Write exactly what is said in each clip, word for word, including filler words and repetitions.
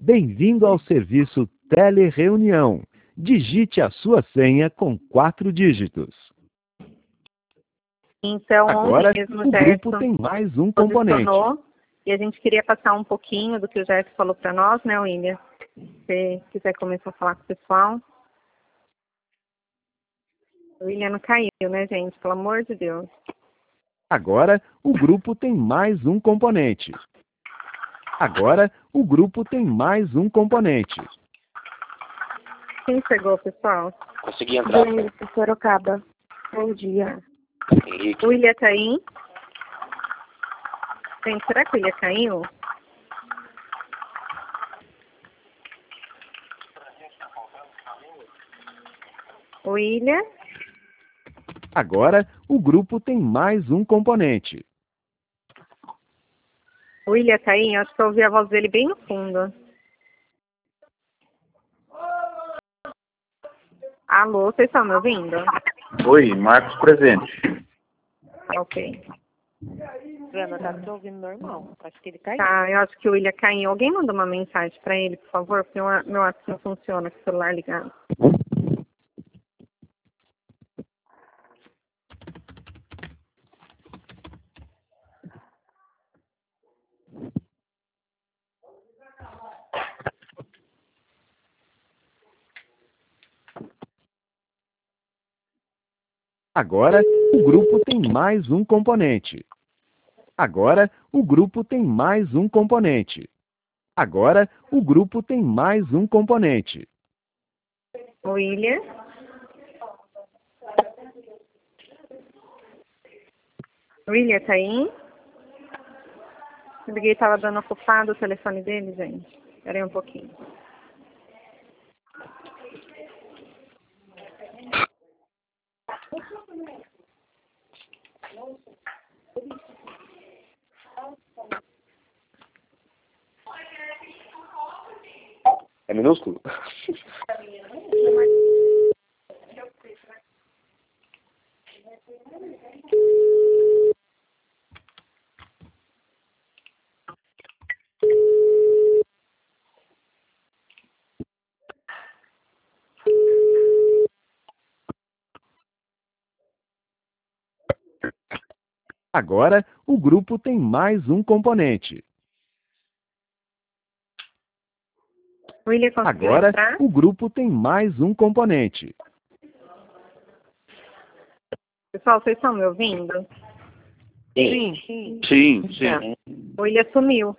Bem-vindo ao serviço Telereunião. Digite a sua senha com quatro dígitos. Então, Agora, ontem mesmo o o Gerson grupo tem mais um componente. posicionou e a gente queria passar um pouquinho do que o Gerson falou para nós, né, William? Se você quiser começar a falar com o pessoal. O William não caiu, né, gente? Pelo amor de Deus. Agora, o grupo tem mais um componente. Agora, o grupo tem mais um componente. Quem chegou, pessoal? Consegui entrar. Denise, Sorocaba. Bom dia. Henrique. O William tá aí? Gente, será que o William caiu? William? Agora, o grupo tem mais um componente. O William tá aí? Eu acho que eu ouvi a voz dele bem no fundo. Alô, vocês estão me ouvindo? Oi, Marcos presente. Ok. Ana, tá te ouvindo normal. Acho que ele caiu. Tá, eu acho que o William caiu. Alguém mandou uma mensagem para ele, por favor? Porque meu, meu WhatsApp não funciona com o celular ligado. Agora, o grupo tem mais um componente. Agora, o grupo tem mais um componente. Agora, o grupo tem mais um componente. William? William tá aí? Eu liguei, tava dando ocupado o telefone dele, gente. Espera aí um pouquinho. É minúsculo? Agora, o grupo tem mais um componente. William conseguiu Agora, entrar? o grupo tem mais um componente. Pessoal, vocês estão me ouvindo? Sim. Sim. Sim, sim. O William sumiu.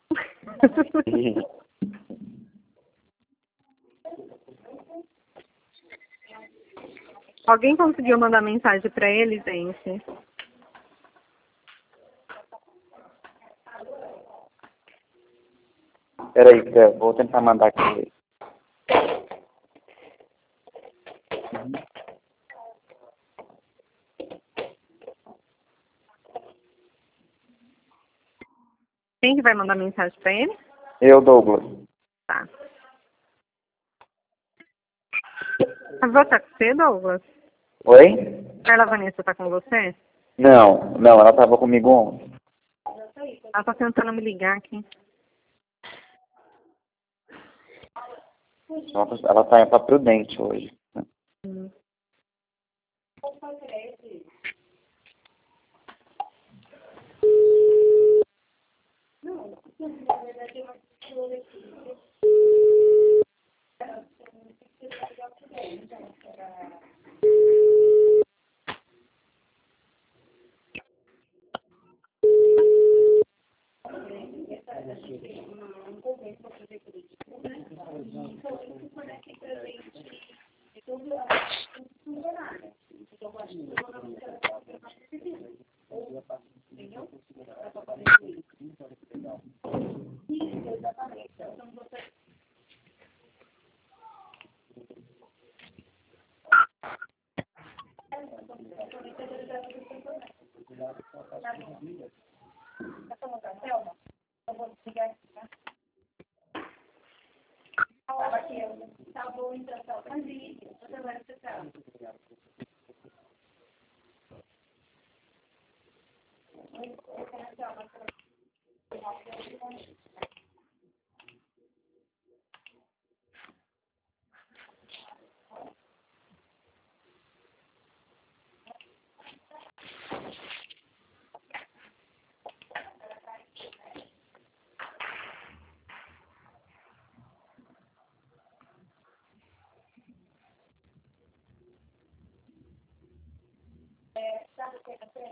Alguém conseguiu mandar mensagem para ele, gente? Peraí, Zé, vou tentar mandar aqui. Quem que vai mandar mensagem para ele? Eu, Douglas. Tá. A Vó tá com você, Douglas? Oi? Carla Vanessa tá com você? Não, não, ela tava comigo ontem. Ela tá tentando me ligar aqui. Ela, ela tá pra Prudente hoje. Hum.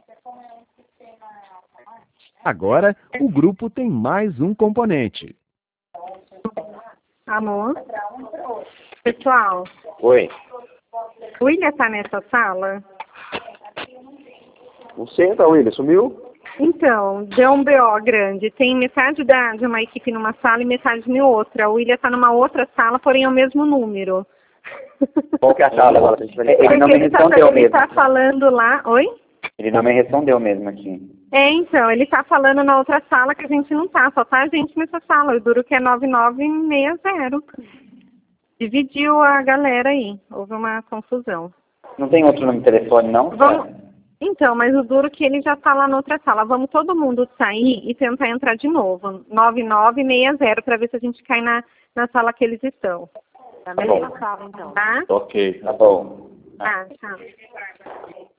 Agora, o grupo tem mais um componente. Amor? Pessoal, Oi. o William tá nessa sala? Não senta, William. Sumiu? Então, deu um B O grande. Tem metade da, de uma equipe numa sala e metade em outra. O William tá numa outra sala, porém é o mesmo número. Qual que é a sala agora? A gente vai Ele não me ele tá, respondeu ele mesmo. tá falando lá... Oi? Ele não me respondeu mesmo aqui. É, então, ele tá falando na outra sala que a gente não tá, só tá a gente nessa sala. O duro que é nove nove seis zero. Dividiu a galera aí, houve uma confusão. Não tem outro número de telefone, não? Vamos... Então, mas o duro que ele já tá lá na outra sala. Vamos todo mundo sair e tentar entrar de novo. nove nove seis zero, para ver se a gente cai na, na sala que eles estão. Na mesma sala, então. Tá? Ok. Tá bom. Tá, tchau.